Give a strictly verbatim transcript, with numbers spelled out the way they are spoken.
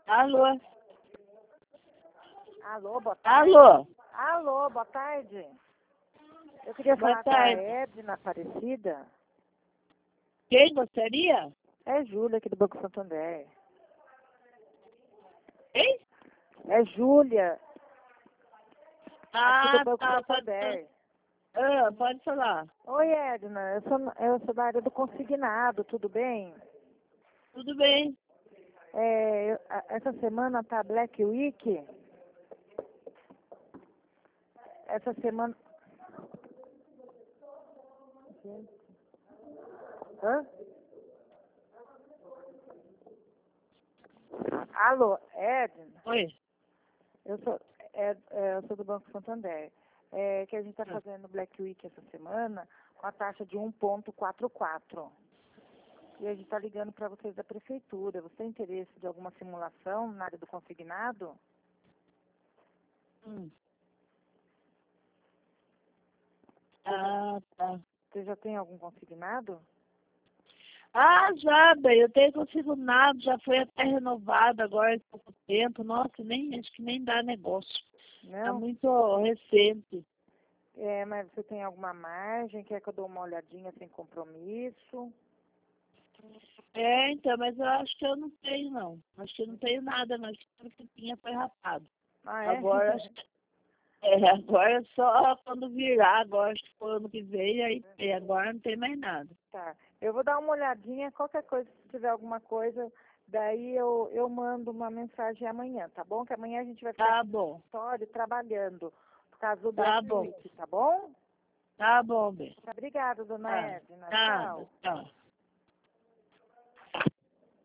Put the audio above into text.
Alô? Alô, boa tarde. Alô? Alô, boa tarde. Eu queria Boa falar tarde. com a Edna Aparecida. Quem gostaria? É Júlia, aqui do Banco Santander. Hein? É Júlia, aqui Ah, do Banco tá. Pode, Santander. ah, pode falar. Oi, Edna. Eu sou, eu sou da área do consignado, tudo bem? Tudo bem? É, eu- a- essa semana tá Black Week. Essa semana... Hã? Alô, Edna? Oi. Eu sou, é, é, eu sou do Banco Santander. É, que a gente está Ah. fazendo Black Week essa semana com a taxa de um ponto quarenta e quatro. E a gente está ligando para vocês da prefeitura. Você tem interesse de alguma simulação na área do consignado? Hum. Ah, tá. Você já tem algum consignado? Ah, já, bem, eu tenho consignado, já foi até renovado agora há pouco tempo. Nossa, nem, acho que nem dá negócio. Tá Não? muito recente. É, mas você tem alguma margem? Quer que eu dê uma olhadinha sem compromisso? É, então, mas eu acho que eu não tenho, não. Acho que eu não tenho nada, mas tudo que tinha foi rapado. Ah, é? Agora, acho que- é, agora só quando virar, agora acho que foi ano que vem, aí tem. Agora não tem mais nada. Tá. Eu vou dar uma olhadinha, qualquer coisa, se tiver alguma coisa, daí eu, eu mando uma mensagem amanhã, tá bom? Que amanhã a gente vai ficar Tá bom, escritório trabalhando por causa do tá Black bom, Week, tá bom? tá bom, bem. Obrigada, dona Tá, Edna. tá, Tchau. tchau.